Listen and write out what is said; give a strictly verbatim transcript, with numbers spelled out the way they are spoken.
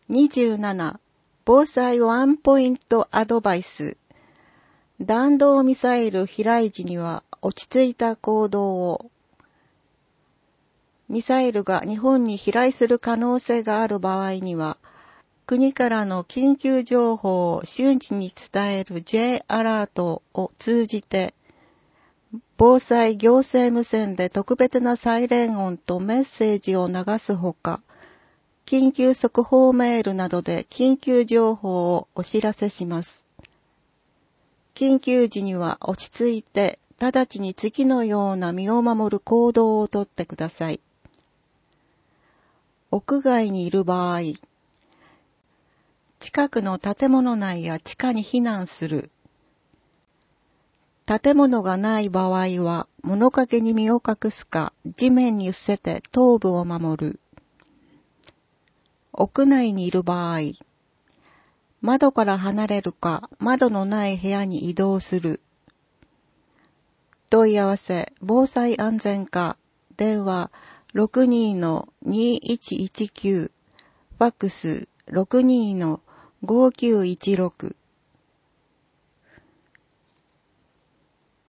にじゅうなな、防災ワンポイントアドバイス。弾道ミサイル飛来時には落ち着いた行動を。ミサイルが日本に飛来する可能性がある場合には、国からの緊急情報を瞬時に伝える J アラートを通じて、防災行政無線で特別なサイレン音とメッセージを流すほか、緊急速報メールなどで緊急情報をお知らせします。緊急時には落ち着いて、直ちに次のような身を守る行動をとってください。屋外にいる場合、近くの建物内や地下に避難する。建物がない場合は、物陰に身を隠すか、地面に伏せて頭部を守る。屋内にいる場合、窓から離れるか、窓のない部屋に移動する。問い合わせ、防災安全課、電話 ろくにのにいちいちきゅう、ファックス ろくにのごきゅういちろく。